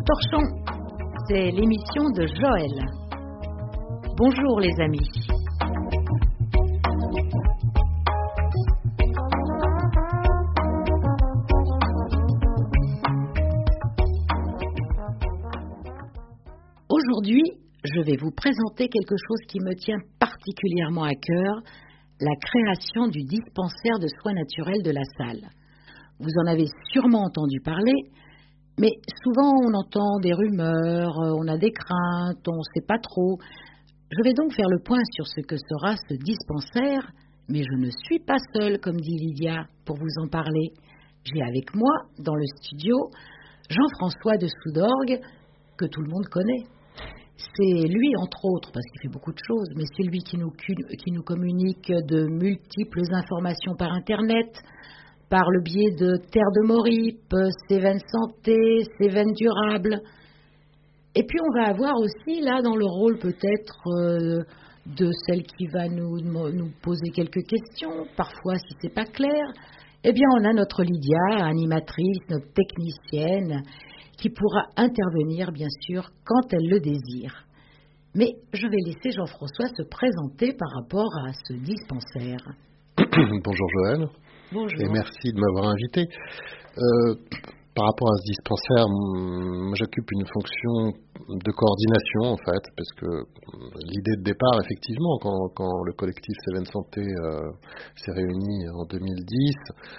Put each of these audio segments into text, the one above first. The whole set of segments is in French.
Torchon, c'est l'émission de Joël. Bonjour les amis. Aujourd'hui, je vais vous présenter quelque chose qui me tient particulièrement à cœur, la création du dispensaire de soins naturels de la Salle. Vous en avez sûrement entendu parler, mais souvent on entend des rumeurs, on a des craintes, on ne sait pas trop. Je vais donc faire le point sur ce que sera ce dispensaire, mais je ne suis pas seule, comme dit Lydia, pour vous en parler. J'ai avec moi, dans le studio, Jean-François de Soudorgue, que tout le monde connaît. C'est lui, entre autres, parce qu'il fait beaucoup de choses, mais c'est lui qui nous communique de multiples informations par Internet, par le biais de Terre de Moripe, Cévennes Santé, Cévennes Durable. Et puis on va avoir aussi, là, dans le rôle peut-être de celle qui va nous poser quelques questions, parfois si c'est pas clair, eh bien on a notre Lydia, animatrice, notre technicienne, qui pourra intervenir, bien sûr, quand elle le désire. Mais je vais laisser Jean-François se présenter par rapport à ce dispensaire. Bonjour Joël. Bonjour. Et merci de m'avoir invité. Par rapport à ce dispensaire, moi, j'occupe une fonction de coordination en fait, parce que l'idée de départ, effectivement, quand le collectif Cévennes Santé s'est réuni en 2010,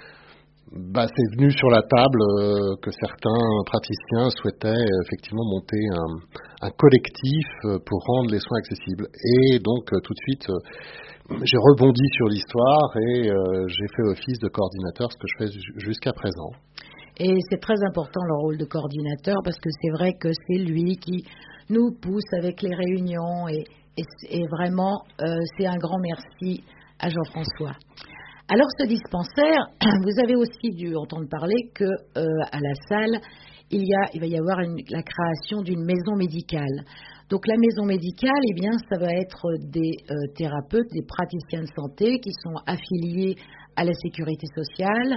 c'est venu sur la table que certains praticiens souhaitaient effectivement monter un collectif pour rendre les soins accessibles. Et donc tout de suite, j'ai rebondi sur l'histoire et j'ai fait office de coordinateur, ce que je fais jusqu'à présent. Et c'est très important le rôle de coordinateur parce que c'est vrai que c'est lui qui nous pousse avec les réunions et vraiment c'est un grand merci à Jean-François. Alors ce dispensaire, vous avez aussi dû entendre parler que à la Salle, il va y avoir la création d'une maison médicale. Donc la maison médicale, eh bien, ça va être des thérapeutes, des praticiens de santé qui sont affiliés à la sécurité sociale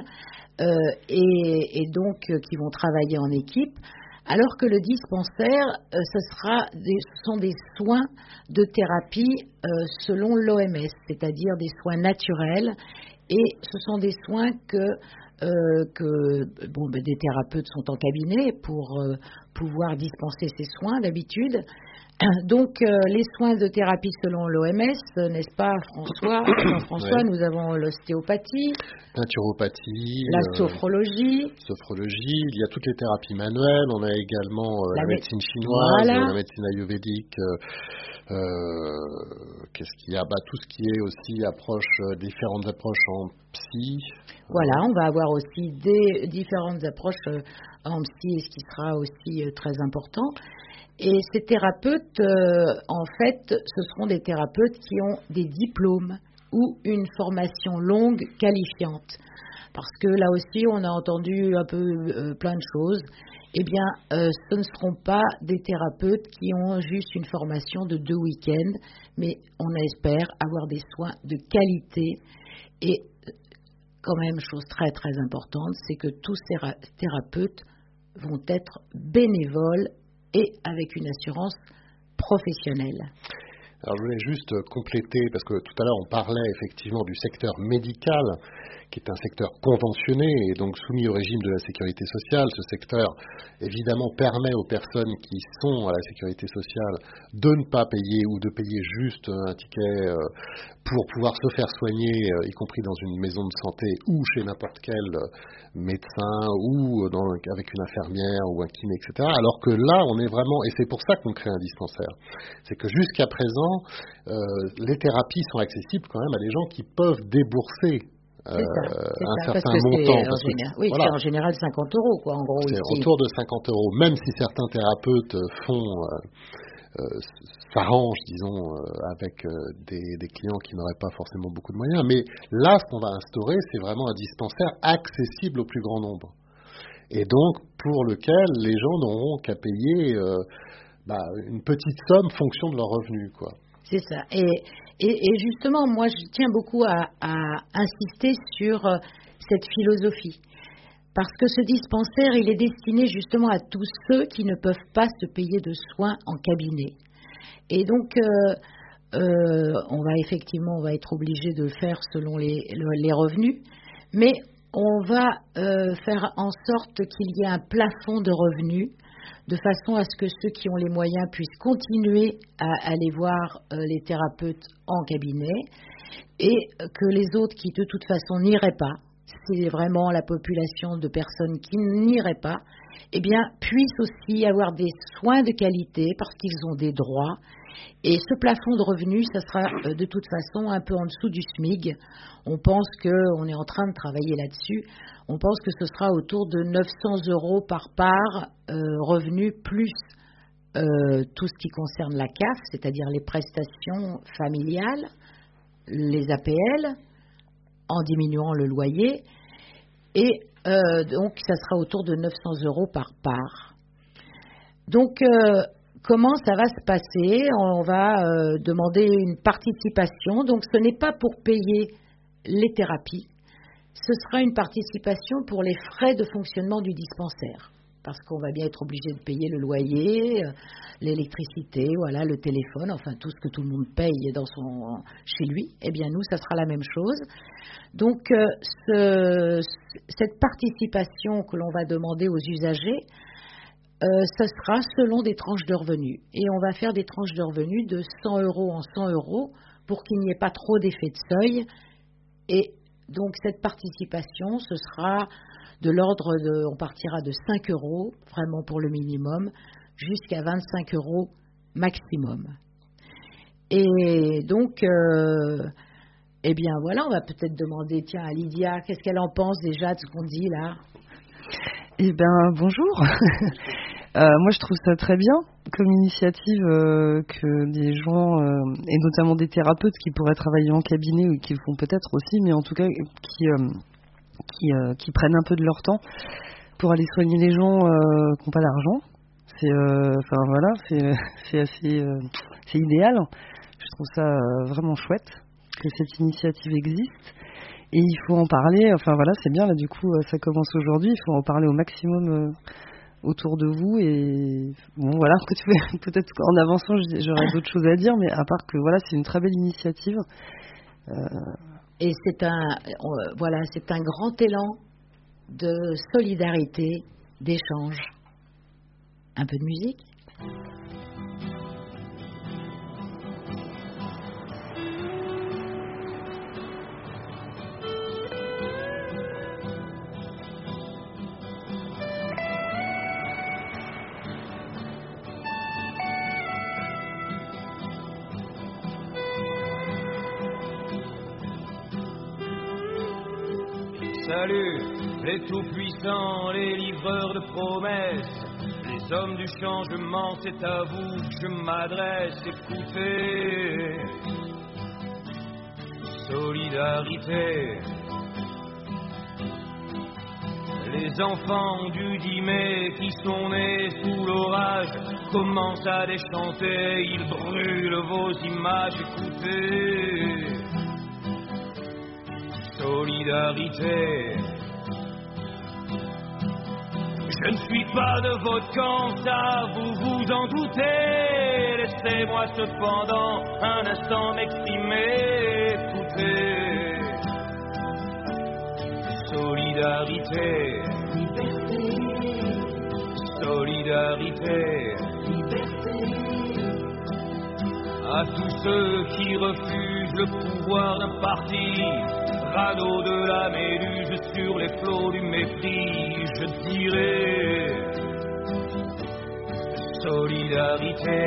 et donc qui vont travailler en équipe. Alors que le dispensaire, ce sont des soins de thérapie selon l'OMS, c'est-à-dire des soins naturels. Et ce sont des soins des thérapeutes sont en cabinet pour pouvoir dispenser ces soins d'habitude. Donc, les soins de thérapie selon l'OMS, n'est-ce pas, François, Ouais. Nous avons l'ostéopathie, Naturopathie, la sophrologie, il y a toutes les thérapies manuelles, on a également la médecine chinoise, voilà. La médecine ayurvédique, qu'est-ce qu'il y a tout ce qui est aussi différentes approches en psy. Voilà, on va avoir aussi des différentes approches en psy, ce qui sera aussi très important. Et ces thérapeutes, en fait, ce seront des thérapeutes qui ont des diplômes ou une formation longue qualifiante. Parce que là aussi, on a entendu un peu plein de choses. Eh bien, ce ne seront pas des thérapeutes qui ont juste une formation de 2 week-ends, mais on espère avoir des soins de qualité. Et quand même, chose très très importante, c'est que tous ces thérapeutes vont être bénévoles et avec une assurance professionnelle. Alors je voulais juste compléter, parce que tout à l'heure on parlait effectivement du secteur médical, qui est un secteur conventionné et donc soumis au régime de la sécurité sociale. Ce secteur, évidemment, permet aux personnes qui sont à la sécurité sociale de ne pas payer ou de payer juste un ticket pour pouvoir se faire soigner, y compris dans une maison de santé ou chez n'importe quel médecin ou avec une infirmière ou un kiné, etc. Alors que là, on est vraiment, et c'est pour ça qu'on crée un dispensaire, c'est que jusqu'à présent, les thérapies sont accessibles quand même à des gens qui peuvent débourser c'est ça, certain montant. C'est en général 50 €, quoi, en gros. C'est autour de 50 €, même si certains thérapeutes s'arrangent, disons, avec des clients qui n'auraient pas forcément beaucoup de moyens. Mais là, ce qu'on va instaurer, c'est vraiment un dispensaire accessible au plus grand nombre. Et donc, pour lequel les gens n'auront qu'à payer une petite somme fonction de leurs revenus, quoi. C'est ça. Et justement, moi, je tiens beaucoup à insister sur cette philosophie. parce que ce dispensaire, il est destiné justement à tous ceux qui ne peuvent pas se payer de soins en cabinet. Et donc, on va être obligé de le faire selon les revenus, mais on va faire en sorte qu'il y ait un plafond de revenus, de façon à ce que ceux qui ont les moyens puissent continuer à aller voir les thérapeutes en cabinet, et que les autres qui de toute façon n'iraient pas, c'est vraiment la population de personnes qui n'iraient pas, eh bien, puissent aussi avoir des soins de qualité parce qu'ils ont des droits. Et ce plafond de revenus, ça sera de toute façon un peu en dessous du SMIC. On pense qu'on est en train de travailler là-dessus. On pense que ce sera autour de 900 € par part revenu, plus tout ce qui concerne la CAF, c'est-à-dire les prestations familiales, les APL, en diminuant le loyer. Et donc, ça sera autour de 900 € par part. Donc, comment ça va se passer? On va demander une participation. Donc, ce n'est pas pour payer les thérapies. Ce sera une participation pour les frais de fonctionnement du dispensaire. Parce qu'on va bien être obligé de payer le loyer, l'électricité, voilà, le téléphone, enfin tout ce que tout le monde paye chez lui. Eh bien, nous, ça sera la même chose. Donc, cette participation que l'on va demander aux usagers, ça sera selon des tranches de revenus. Et on va faire des tranches de revenus de 100 € en 100 € pour qu'il n'y ait pas trop d'effet de seuil. Et donc, cette participation, ce sera de l'ordre on partira de 5 €, vraiment pour le minimum, jusqu'à 25 € maximum. Et donc, eh bien voilà, on va peut-être demander, tiens, à Lydia, qu'est-ce qu'elle en pense déjà de ce qu'on dit là? Eh bien, bonjour. Moi, je trouve ça très bien comme initiative que des gens, et notamment des thérapeutes qui pourraient travailler en cabinet ou qui le font peut-être aussi, mais en tout cas qui prennent un peu de leur temps pour aller soigner les gens qui n'ont pas d'argent. C'est idéal. Je trouve ça vraiment chouette que cette initiative existe. Et il faut en parler, enfin voilà, c'est bien, là du coup ça commence aujourd'hui, il faut en parler au maximum autour de vous. Et bon voilà, peut-être qu'en avançant j'aurais d'autres choses à dire, mais à part que voilà, c'est une très belle initiative. Et c'est un grand élan de solidarité, d'échange. Un peu de musique ? Salut, les tout-puissants, les livreurs de promesses, les hommes du changement, c'est à vous que je m'adresse. Écoutez, solidarité. Les enfants du 10 mai qui sont nés sous l'orage commencent à déchanter, ils brûlent vos images. Écoutez, solidarité. Je ne suis pas de votre camp, ça vous vous en doutez. Laissez-moi cependant un instant m'exprimer. Écoutez, solidarité. Liberté. Solidarité. Liberté. À tous ceux qui refusent le pouvoir d'un parti, radeau de la Méduse sur les flots du mépris, je dirais solidarité.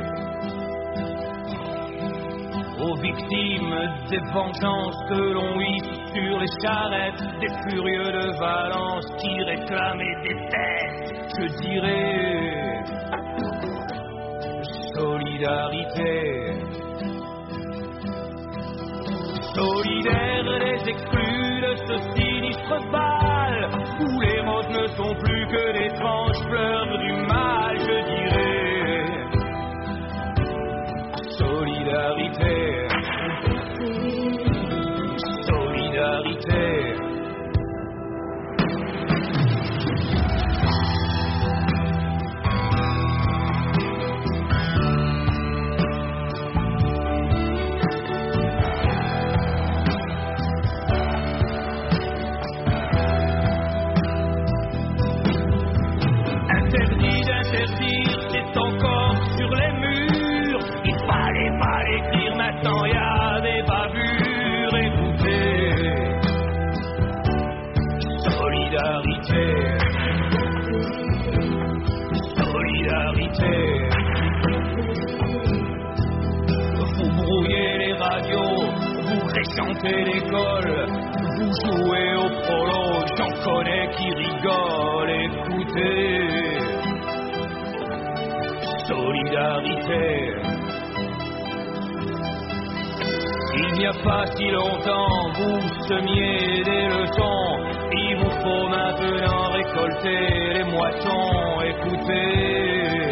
Aux victimes des vengeances que l'on hisse sur les charrettes, des furieux de Valence qui réclamaient des têtes, je dirais solidarité. Solidaires les exclus de ce sinistre bal, où les roses ne sont plus que d'étranges fleurs du mal, je dirais solidarité. Solidarité. chantez l'école, vous jouez au prolo, j'en connais qui rigolent, écoutez. Solidarité. Il n'y a pas si longtemps, vous semiez des leçons, il vous faut maintenant récolter les moissons, écoutez.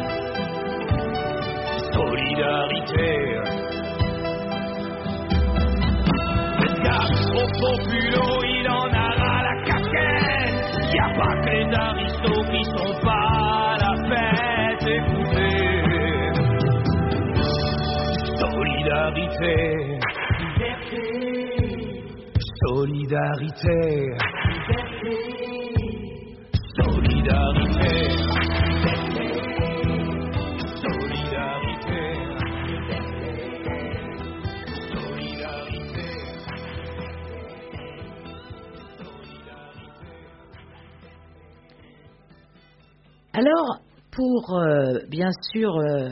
Solidarité. Faites gaffe au populo, il en a ras la casquette, y a pas que les aristos qui sont pas à la fête, écoutez. Solidarité. Solidarité. Solidarité. Solidarité. Alors, pour bien sûr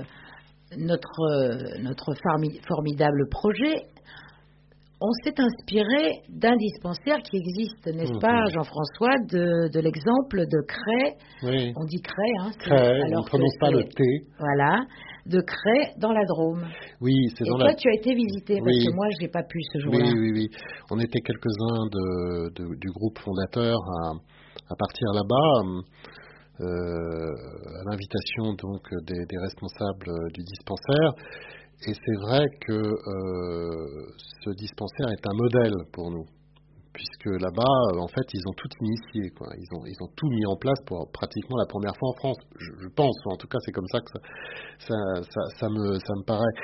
notre formidable projet, on s'est inspiré d'un dispensaire qui existe, n'est-ce pas, Jean-François, de l'exemple de Cray. Oui. On dit Cray, hein. Cray, on ne prononce pas le T. Voilà, de Cray dans la Drôme. Oui, c'est dans toi, tu as été visité, parce que moi, je n'ai pas pu ce jour-là. Oui. On était quelques-uns du groupe fondateur à partir là-bas. À l'invitation donc des responsables du dispensaire, et c'est vrai que ce dispensaire est un modèle pour nous, puisque là-bas en fait ils ont tout initié, quoi. Ils ont tout mis en place pour pratiquement la première fois en France, je pense, en tout cas c'est comme ça que ça me paraît.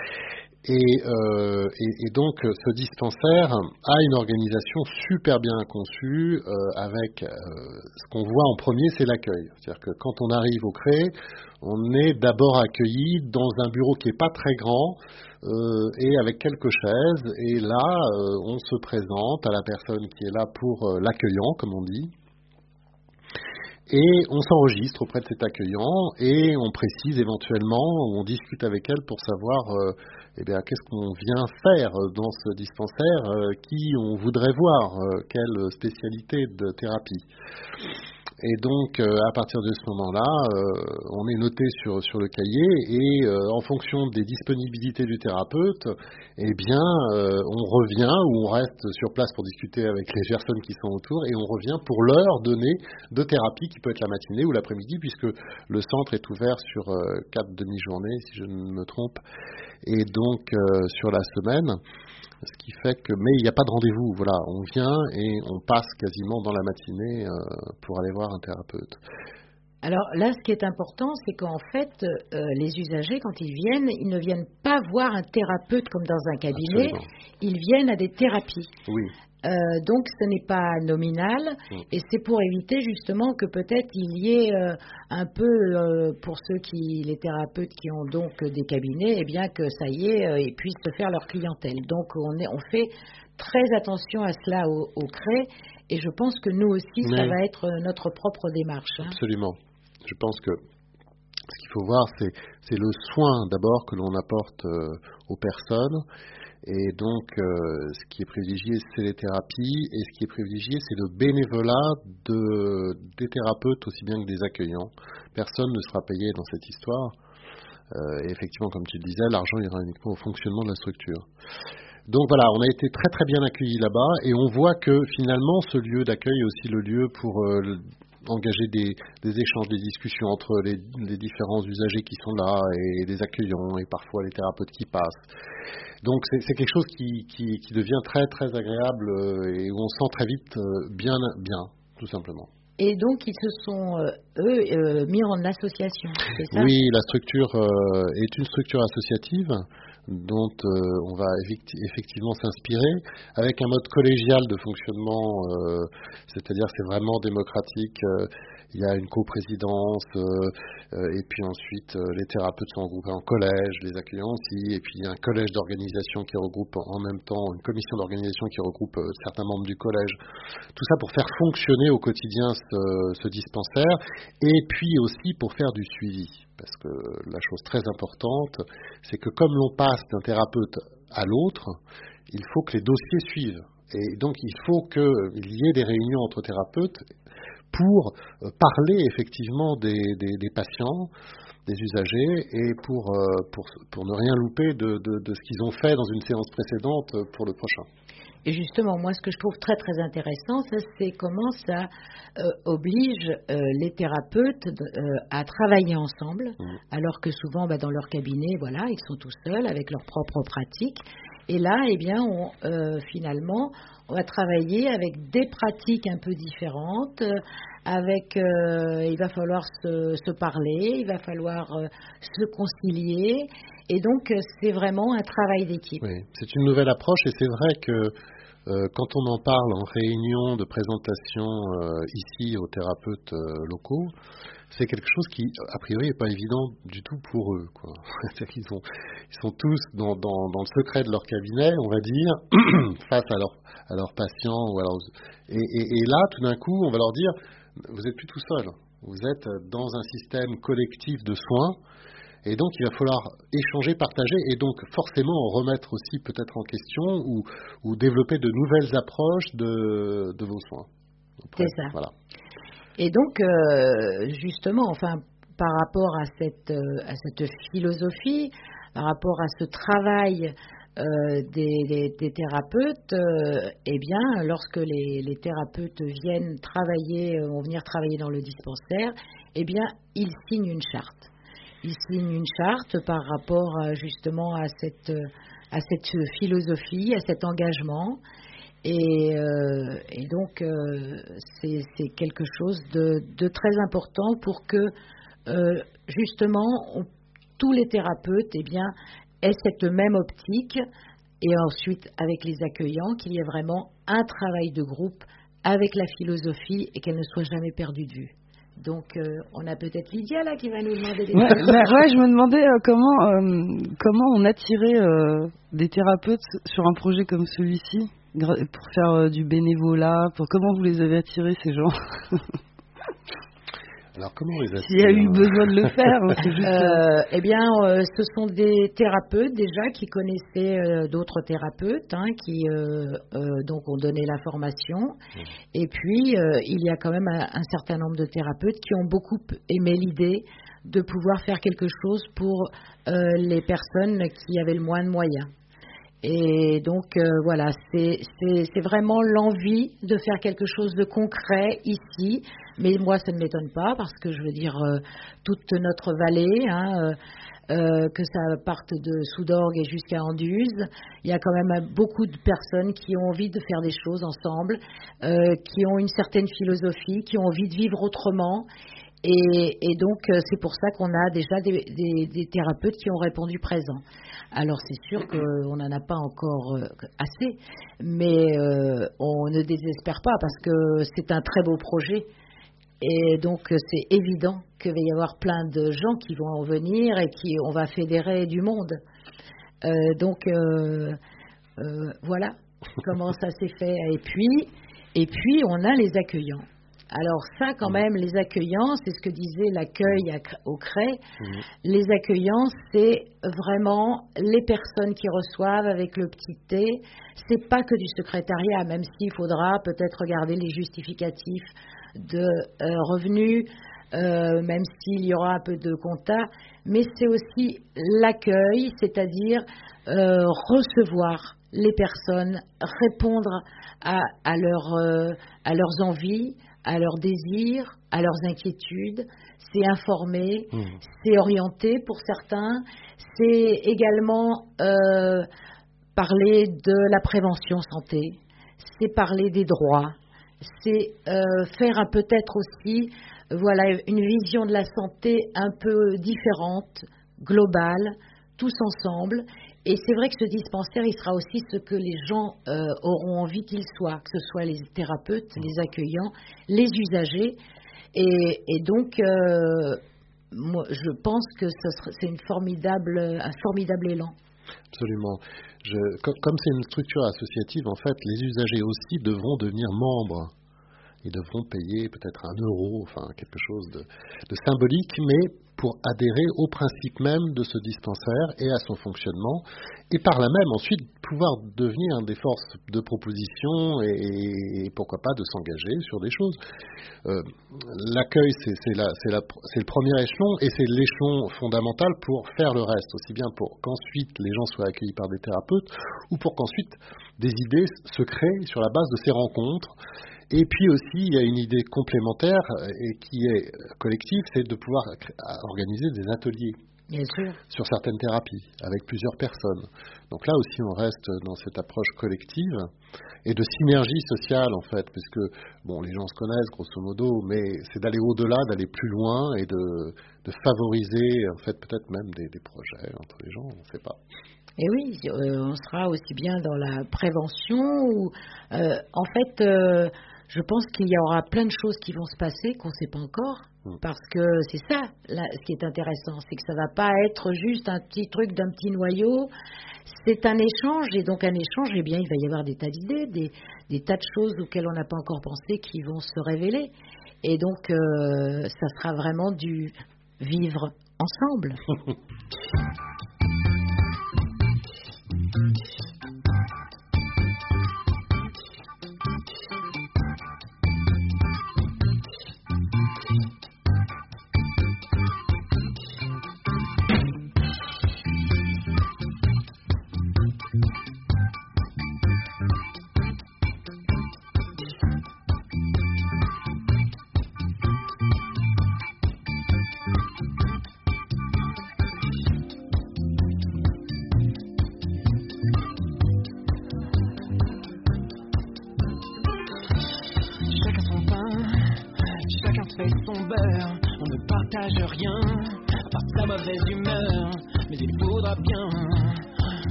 Et donc ce dispensaire a une organisation super bien conçue, avec ce qu'on voit en premier, c'est l'accueil. C'est-à-dire que quand on arrive au CRE, on est d'abord accueilli dans un bureau qui n'est pas très grand, et avec quelques chaises, et là on se présente à la personne qui est là pour l'accueillant, comme on dit. Et on s'enregistre auprès de cet accueillant et on précise éventuellement, on discute avec elle pour savoir qu'est-ce qu'on vient faire dans ce dispensaire, qui on voudrait voir, quelle spécialité de thérapie. Et donc, à partir de ce moment-là, on est noté sur le cahier et en fonction des disponibilités du thérapeute, on revient ou on reste sur place pour discuter avec les personnes qui sont autour et on revient pour leur donner de thérapie qui peut être la matinée ou l'après-midi puisque le centre est ouvert sur 4 demi-journées, si je ne me trompe, et donc sur la semaine. Ce qui fait que, mais il n'y a pas de rendez-vous, voilà, on vient et on passe quasiment dans la matinée pour aller voir un thérapeute. Alors là, ce qui est important, c'est qu'en fait, les usagers, quand ils viennent, ils ne viennent pas voir un thérapeute comme dans un cabinet, absolument. Ils viennent à des thérapies. Oui. Donc ce n'est pas nominal et c'est pour éviter justement que peut-être il y ait un peu pour les thérapeutes qui ont donc des cabinets, eh bien que ça y est, ils puissent se faire leur clientèle. Donc on fait très attention à cela au CRE et je pense que nous aussi ça va être notre propre démarche. Hein. Absolument. Je pense que ce qu'il faut voir c'est le soin d'abord que l'on apporte aux personnes. Et donc, ce qui est privilégié, c'est les thérapies, et ce qui est privilégié, c'est le bénévolat des thérapeutes aussi bien que des accueillants. Personne ne sera payé dans cette histoire. Et effectivement, comme tu le disais, l'argent ira uniquement au fonctionnement de la structure. Donc voilà, on a été très très bien accueillis là-bas, et on voit que finalement, ce lieu d'accueil est aussi le lieu pour engager des échanges, des discussions entre les différents usagers qui sont là, et les accueillants, et parfois les thérapeutes qui passent. Donc c'est quelque chose qui devient très très agréable et où on se sent très vite bien, tout simplement. Et donc ils se sont, mis en association, c'est ça ? Oui, la structure est une structure associative dont on va effectivement s'inspirer, avec un mode collégial de fonctionnement, c'est-à-dire c'est vraiment démocratique. Il y a une coprésidence, et puis ensuite les thérapeutes sont regroupés en collège, les accueillants aussi, et puis il y a un collège d'organisation qui regroupe en même temps, une commission d'organisation qui regroupe certains membres du collège. Tout ça pour faire fonctionner au quotidien ce dispensaire, et puis aussi pour faire du suivi. Parce que la chose très importante, c'est que comme l'on passe d'un thérapeute à l'autre, il faut que les dossiers suivent. Et donc, il faut qu'il y ait des réunions entre thérapeutes pour parler effectivement des patients, des usagers, et pour ne rien louper de ce qu'ils ont fait dans une séance précédente pour le prochain. Et justement, moi, ce que je trouve très très intéressant, c'est comment ça oblige les thérapeutes à travailler ensemble, alors que souvent, dans leur cabinet, voilà, ils sont tout seuls avec leurs propres pratiques. Et là, eh bien, finalement, on va travailler avec des pratiques un peu différentes, il va falloir se parler, il va falloir se concilier, et donc c'est vraiment un travail d'équipe. Oui, c'est une nouvelle approche, et c'est vrai que quand on en parle en réunion de présentation ici aux thérapeutes locaux, c'est quelque chose qui, a priori, n'est pas évident du tout pour eux, quoi. C'est-à-dire qu'ils sont tous dans le secret de leur cabinet, on va dire, face à leurs patients. Et là, tout d'un coup, on va leur dire, vous n'êtes plus tout seul, vous êtes dans un système collectif de soins, et donc il va falloir échanger, partager, et donc forcément remettre aussi peut-être en question ou développer de nouvelles approches de vos soins. C'est ça. Voilà. Et donc, justement, par rapport à cette philosophie, par rapport à ce travail des thérapeutes, eh bien, lorsque les thérapeutes vont venir travailler dans le dispensaire, eh bien, ils signent une charte. Ils signent une charte par rapport justement à cette philosophie, à cet engagement. Et donc, c'est quelque chose de très important pour que, justement, tous les thérapeutes aient cette même optique, et ensuite, avec les accueillants, qu'il y ait vraiment un travail de groupe avec la philosophie et qu'elle ne soit jamais perdue de vue. Donc, on a peut-être Lydia là qui va nous demander des choses. Je me demandais comment on attirait des thérapeutes sur un projet comme celui-ci pour faire du bénévolat. Comment vous les avez attirés, ces gens? Alors, comment les attirer? S'il y a eu besoin de le faire, c'est juste... ce sont des thérapeutes déjà qui connaissaient d'autres thérapeutes, qui donc ont donné la formation. Et puis, il y a quand même un certain nombre de thérapeutes qui ont beaucoup aimé l'idée de pouvoir faire quelque chose pour les personnes qui avaient le moins de moyens. Et donc, voilà, c'est vraiment l'envie de faire quelque chose de concret ici. Mais moi, ça ne m'étonne pas parce que, je veux dire, toute notre vallée, que ça parte de Soudorgues et jusqu'à Anduze, il y a quand même beaucoup de personnes qui ont envie de faire des choses ensemble, qui ont une certaine philosophie, qui ont envie de vivre autrement. Et donc, c'est pour ça qu'on a déjà des thérapeutes qui ont répondu présent. Alors, c'est sûr qu'on n'en a pas encore assez, mais on ne désespère pas parce que c'est un très beau projet. Et donc, c'est évident qu'il va y avoir plein de gens qui vont en venir et on va fédérer du monde. Voilà comment ça s'est fait. Et puis, on a les accueillants. Alors ça, quand même, les accueillants, c'est ce que disait l'accueil au CREI. Les accueillants, c'est vraiment les personnes qui reçoivent avec le petit thé. C'est pas que du secrétariat, même s'il faudra peut-être regarder les justificatifs de revenus, même s'il y aura un peu de compta. Mais c'est aussi l'accueil, c'est-à-dire recevoir les personnes, répondre à leurs envies, à leurs désirs, à leurs inquiétudes. C'est informer, c'est orienter pour certains, c'est également parler de la prévention santé, c'est parler des droits, c'est faire peut-être aussi une vision de la santé un peu différente, globale, tous ensemble. Et c'est vrai que ce dispensaire, il sera aussi ce que les gens auront envie qu'il soit, que ce soit les thérapeutes, les accueillants, les usagers. Et donc, moi, je pense que c'est un formidable élan. Absolument. Comme c'est une structure associative, en fait, les usagers aussi devront devenir membres. Ils devront payer peut-être 1 euro, quelque chose de symbolique, mais pour adhérer au principe même de ce dispensaire et à son fonctionnement, et par là même ensuite pouvoir devenir des forces de proposition et pourquoi pas de s'engager sur des choses. L'accueil, c'est le premier échelon et c'est l'échelon fondamental pour faire le reste, aussi bien pour qu'ensuite les gens soient accueillis par des thérapeutes ou pour qu'ensuite des idées se créent sur la base de ces rencontres. Et puis aussi, il y a une idée complémentaire et qui est collective, c'est de pouvoir organiser des ateliers. Bien sûr. Sur certaines thérapies, avec plusieurs personnes. Donc là aussi, on reste dans cette approche collective et de synergie sociale, en fait, puisque, bon, les gens se connaissent, grosso modo, mais c'est d'aller au-delà, d'aller plus loin et de favoriser, en fait, peut-être même des projets entre les gens, on ne sait pas. Et oui, on sera aussi bien dans la prévention où, en fait, je pense qu'il y aura plein de choses qui vont se passer qu'on ne sait pas encore, parce que c'est ça, là, ce qui est intéressant, c'est que ça ne va pas être juste un petit truc d'un petit noyau, c'est un échange, et donc un échange, eh bien, il va y avoir des tas d'idées, des tas de choses auxquelles on n'a pas encore pensé qui vont se révéler, et donc ça sera vraiment du vivre ensemble.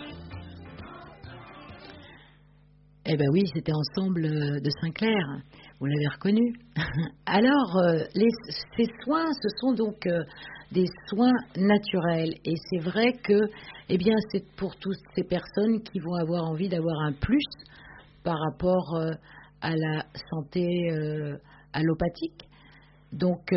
Eh bien oui, c'était Ensemble de Saint-Clair. Vous l'avez reconnu. Alors, ces soins, ce sont donc des soins naturels. Et c'est vrai que, eh bien, c'est pour toutes ces personnes qui vont avoir envie d'avoir un plus par rapport à la santé allopathique. Donc,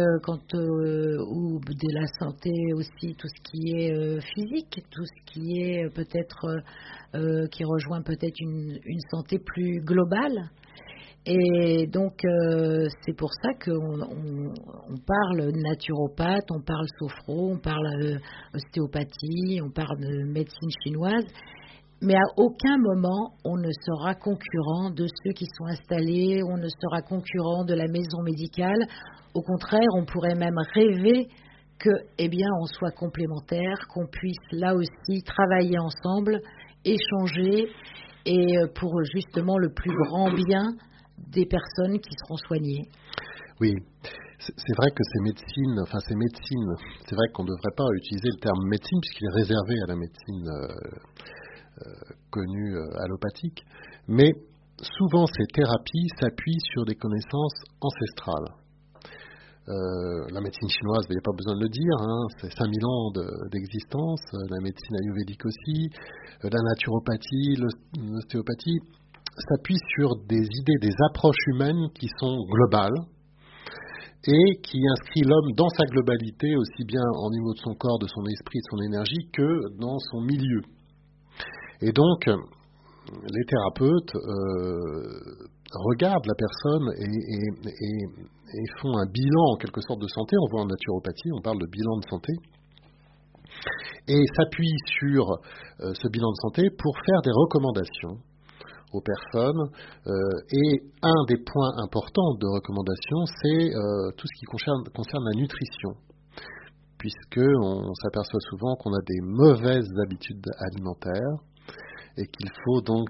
ou de la santé aussi, tout ce qui est physique, tout ce qui est peut-être, qui rejoint peut-être une santé plus globale. Et donc, c'est pour ça qu'on parle naturopathe, on parle sophro, on parle ostéopathie, on parle de médecine chinoise. Mais à aucun moment, on ne sera concurrent de ceux qui sont installés, on ne sera concurrent de la maison médicale. Au contraire, on pourrait même rêver que, eh bien, on soit complémentaires, qu'on puisse là aussi travailler ensemble, échanger, et pour justement le plus grand bien des personnes qui seront soignées. Oui, c'est vrai que ces médecines, c'est vrai qu'on ne devrait pas utiliser le terme médecine puisqu'il est réservé à la médecine connue allopathique, mais souvent ces thérapies s'appuient sur des connaissances ancestrales. La médecine chinoise, il n'y a pas besoin de le dire, c'est 5000 ans d'existence, la médecine ayurvédique aussi, la naturopathie, l'ostéopathie, s'appuie sur des idées, des approches humaines qui sont globales et qui inscrit l'homme dans sa globalité, aussi bien au niveau de son corps, de son esprit, de son énergie, que dans son milieu. Et donc, les thérapeutes regardent la personne et font un bilan en quelque sorte de santé. On voit en naturopathie, on parle de bilan de santé, et s'appuient sur ce bilan de santé pour faire des recommandations aux personnes. Et un des points importants de recommandation, c'est tout ce qui concerne la nutrition, puisqu'on s'aperçoit souvent qu'on a des mauvaises habitudes alimentaires et qu'il faut donc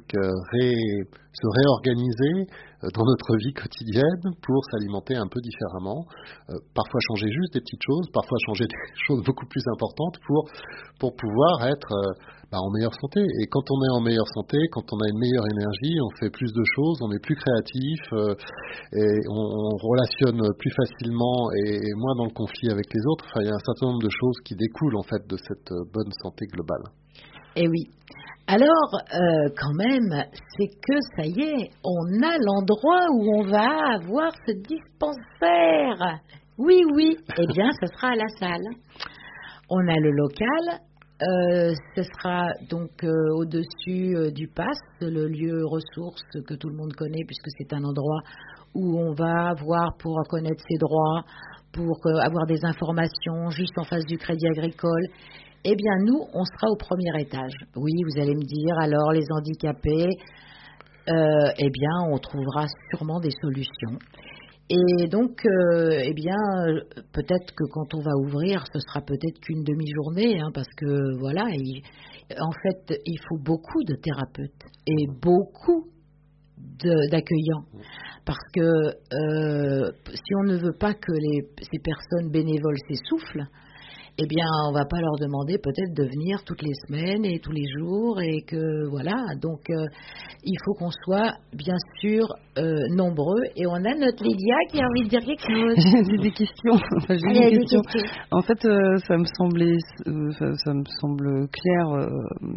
se réorganiser dans notre vie quotidienne pour s'alimenter un peu différemment, parfois changer juste des petites choses, parfois changer des choses beaucoup plus importantes pour pouvoir être en meilleure santé. Et quand on est en meilleure santé, quand on a une meilleure énergie, on fait plus de choses, on est plus créatif, et on relationne plus facilement et moins dans le conflit avec les autres. Enfin, il y a un certain nombre de choses qui découlent en fait de cette bonne santé globale. Eh oui. Alors, quand même, c'est que ça y est, on a l'endroit où on va avoir ce dispensaire. Oui, eh bien, ce sera à la salle. On a le local, ce sera donc au-dessus du PASS, le lieu ressource que tout le monde connaît, puisque c'est un endroit où on va voir pour connaître ses droits, pour avoir des informations juste en face du Crédit Agricole. Eh bien, nous, on sera au premier étage. Oui, vous allez me dire, alors, les handicapés, eh bien, on trouvera sûrement des solutions. Et donc, eh bien, peut-être que quand on va ouvrir, ce sera peut-être qu'une demi-journée, parce que, voilà, en fait, il faut beaucoup de thérapeutes et beaucoup d'accueillants. Parce que si on ne veut pas que ces personnes bénévoles s'essoufflent, eh bien, on ne va pas leur demander peut-être de venir toutes les semaines et tous les jours et que, voilà. Donc, il faut qu'on soit, bien sûr, nombreux. Et on a notre Lydia qui a envie de dire quelque chose. J'ai des questions. J'ai des questions. En fait, ça me semble clair,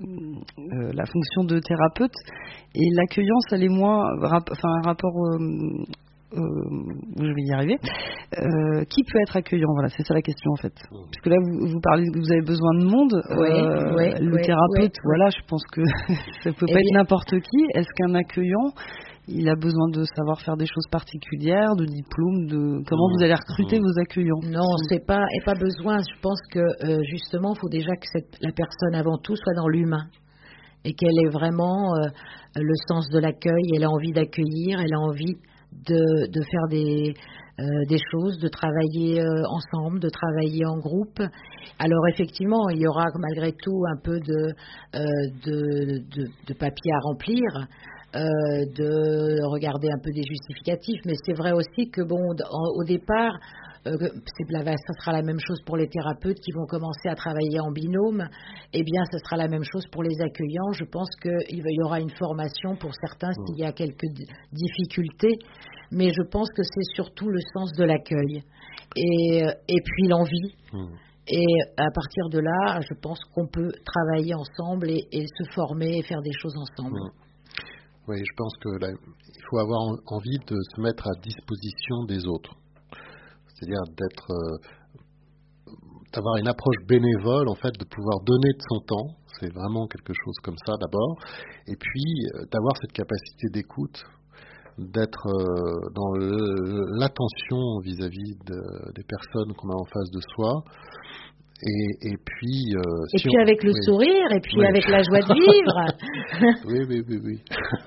la fonction de thérapeute. Et l'accueillance, elle est moins, un rapport... je vais y arriver. Qui peut être accueillant? Voilà, c'est ça la question en fait. Puisque là, vous parlez que vous avez besoin de monde. Le thérapeute, voilà, je pense que ça peut pas être n'importe qui. Est-ce qu'un accueillant, il a besoin de savoir faire des choses particulières, de diplômes, comment vous allez recruter vos accueillants? Non, c'est pas besoin. Je pense que justement, il faut déjà que la personne avant tout soit dans l'humain. Et qu'elle ait vraiment le sens de l'accueil, elle a envie d'accueillir, elle a envie de faire des choses, de travailler ensemble, de travailler en groupe. Alors effectivement, il y aura malgré tout un peu de papier à remplir, de regarder un peu des justificatifs, mais c'est vrai aussi que au départ, ça sera la même chose pour les thérapeutes qui vont commencer à travailler en binôme. Eh bien, ce sera la même chose pour les accueillants. Je pense qu'il y aura une formation pour certains s'il y a quelques difficultés. Mais je pense que c'est surtout le sens de l'accueil et puis l'envie. Et à partir de là, je pense qu'on peut travailler ensemble et se former et faire des choses ensemble. Oui, je pense que là, il faut avoir envie de se mettre à disposition des autres. C'est-à-dire d'avoir une approche bénévole, en fait, de pouvoir donner de son temps. C'est vraiment quelque chose comme ça d'abord. Et puis, d'avoir cette capacité d'écoute, d'être dans l'attention vis-à-vis des personnes qu'on a en face de soi. Et puis, avec le sourire, et puis avec la joie de vivre. Oui.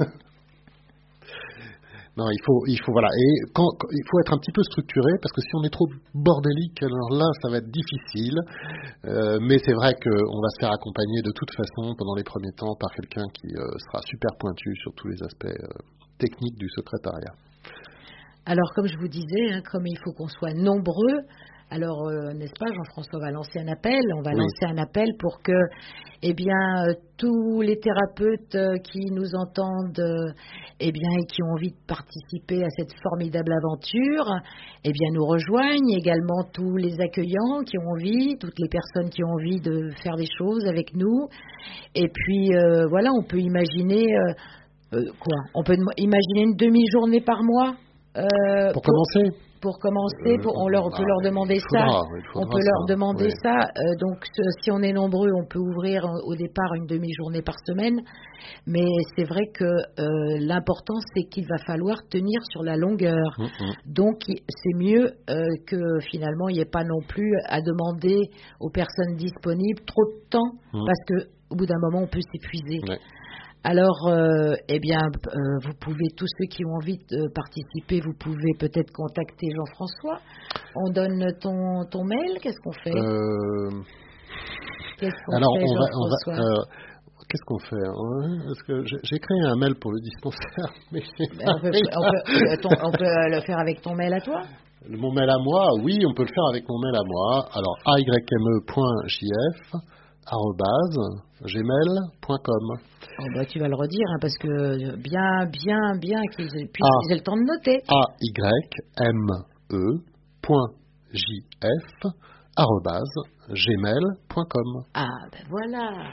Non, il faut voilà. Et il faut être un petit peu structuré, parce que si on est trop bordélique, alors là, ça va être difficile. Mais c'est vrai qu'on va se faire accompagner de toute façon pendant les premiers temps par quelqu'un qui sera super pointu sur tous les aspects techniques du secrétariat. Alors, comme je vous disais, comme il faut qu'on soit nombreux, alors, n'est-ce pas, Jean-François, on va lancer un appel. On va lancer un appel pour que, tous les thérapeutes qui nous entendent, et qui ont envie de participer à cette formidable aventure, nous rejoignent. Également tous les accueillants qui ont envie, toutes les personnes qui ont envie de faire des choses avec nous. Et puis, on peut imaginer on peut imaginer une demi-journée par mois. Pour commencer. On peut leur demander ça. On peut leur demander ça. Donc, si on est nombreux, on peut ouvrir au départ une demi-journée par semaine. Mais c'est vrai que l'important, c'est qu'il va falloir tenir sur la longueur. Donc, c'est mieux que finalement, il n'y ait pas non plus à demander aux personnes disponibles trop de temps, parce qu'au bout d'un moment, on peut s'épuiser. Alors, vous pouvez, tous ceux qui ont envie de participer, vous pouvez peut-être contacter Jean-François. On donne ton mail, qu'est-ce qu'on fait Qu'est-ce qu'on fait Parce que j'ai créé un mail pour le dispensaire, mais on peut le faire avec ton mail à toi. Mon mail à moi, oui, on peut le faire avec mon mail à moi. Alors, ayme.jf@gmail.com. Tu vas le redire, parce que bien qu'ils puissent le temps de noter. ayme.jf@gmail.com. Voilà.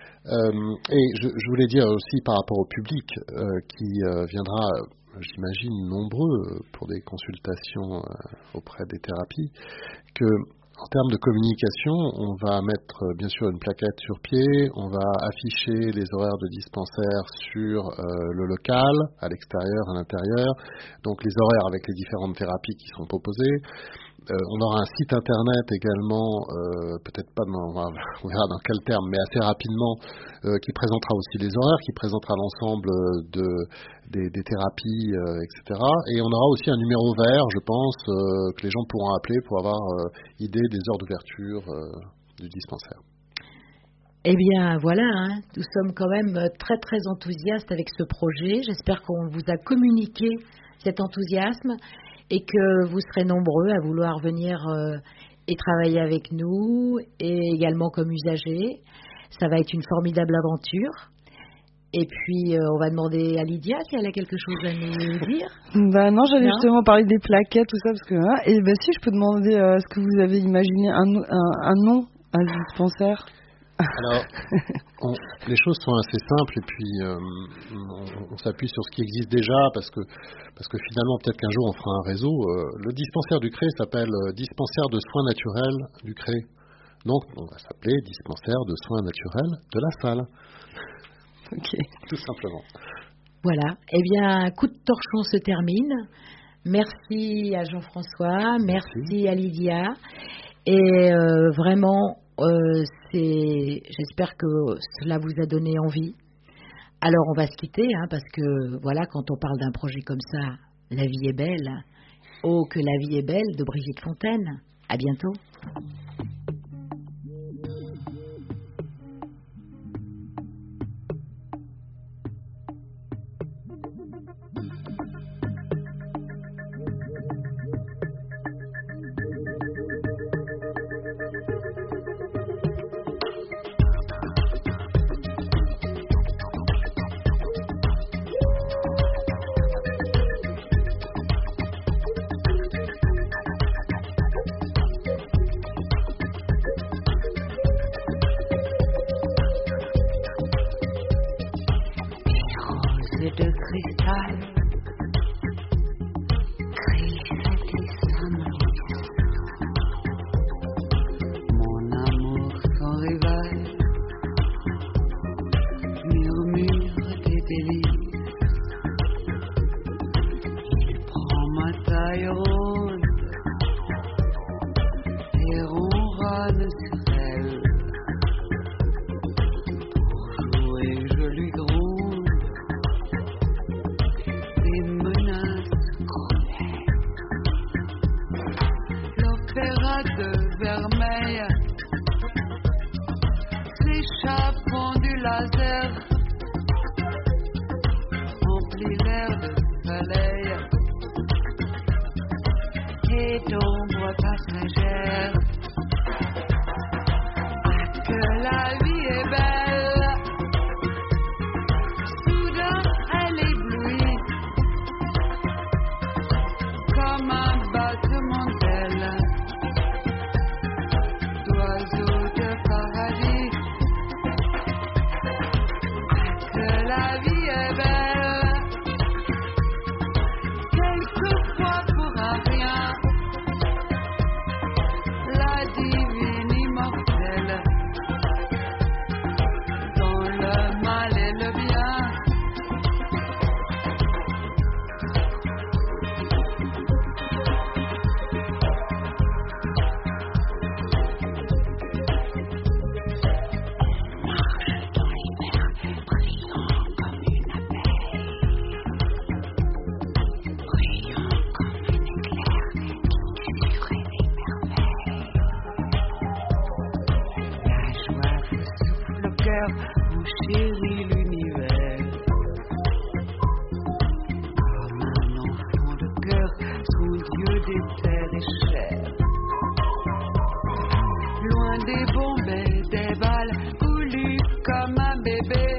Et je voulais dire aussi par rapport au public qui viendra, j'imagine, nombreux pour des consultations auprès des thérapies, que en termes de communication, on va mettre bien sûr une plaquette sur pied, on va afficher les horaires de dispensaire sur le local, à l'extérieur, à l'intérieur, donc les horaires avec les différentes thérapies qui sont proposées. On aura un site internet également, peut-être pas, on verra dans quel terme, mais assez rapidement, qui présentera aussi les horaires, qui présentera l'ensemble des thérapies, etc. Et on aura aussi un numéro vert, je pense, que les gens pourront appeler pour avoir idée des heures d'ouverture du dispensaire. Eh bien, voilà, nous sommes quand même très, très enthousiastes avec ce projet. J'espère qu'on vous a communiqué cet enthousiasme et que vous serez nombreux à vouloir venir et travailler avec nous, et également comme usagers. Ça va être une formidable aventure. Et puis, on va demander à Lydia si elle a quelque chose à nous dire. Non, j'allais justement parler des plaquettes, tout ça, parce que... si, je peux demander, est-ce que vous avez imaginé un nom à ce dispensaire ? Alors, les choses sont assez simples, et puis on s'appuie sur ce qui existe déjà, parce que finalement, peut-être qu'un jour on fera un réseau. Le dispensaire du CRE s'appelle Dispensaire de soins naturels du CRE. Donc, on va s'appeler Dispensaire de soins naturels de la salle. Ok. Tout simplement. Voilà. Eh bien, coup de torchon se termine. Merci à Jean-François, merci à Lydia. Et vraiment... j'espère que cela vous a donné envie. Alors on va se quitter, parce que voilà, quand on parle d'un projet comme ça, la vie est belle. Oh, que la vie est belle, de Brigitte Fontaine. À bientôt. sur elle. Pour jouer, je lui gronde des menaces cruelles. L'opéra de Vermeil s'échappant du laser emplit l'air de soleil et d'ombre passagère. Ah, que la vie est belle, soudain elle éblouit comme un battement d'ailes d'oiseaux de paradis. Ah, que la vie est belle, quelquefois pour un rien. La divine immortelle, dans le mal et le bien. Marche dans l'hiver, brillant comme une abeille, brillant comme un éclair qui tuerait les merveilles. La joie vous souffle au cœur, vous chérit l'univers. Comme un enfant de cœur, son Dieu des terres et chair. Loin des bombes et des balles, coulu comme un bébé.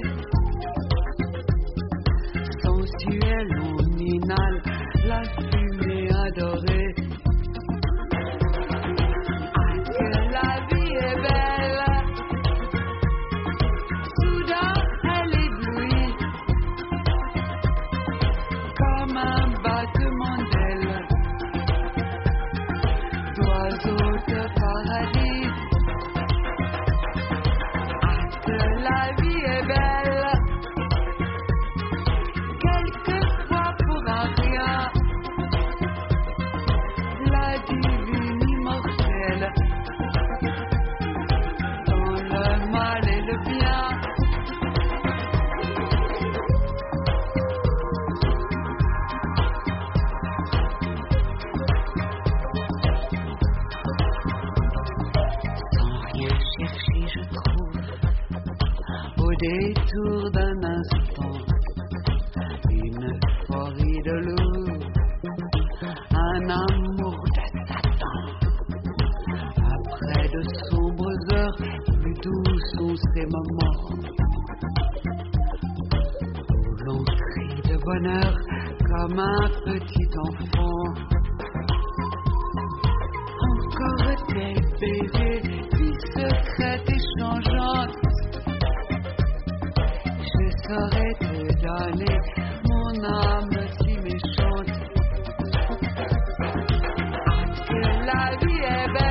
Sensuel, on inhale la fumée adorée. Ah, que la vie est belle, soudain elle éblouit comme un battement d'ailes d'oiseaux de paradis. Ah, que la vie est belle, quelquefois pour un rien. La divine immortelle, dans le mal et le bien. Sans rien chercher, je trouve, au détour d'un instant, une euphorie de loup, un amour de Satan. Après de sombres heures, plus doux sont ces moments où l'on crie de bonheur comme un petit enfant. Encore des baisers, vie secrète et changeante. Je saurais te donner mon âme si méchante. Que la vie est belle,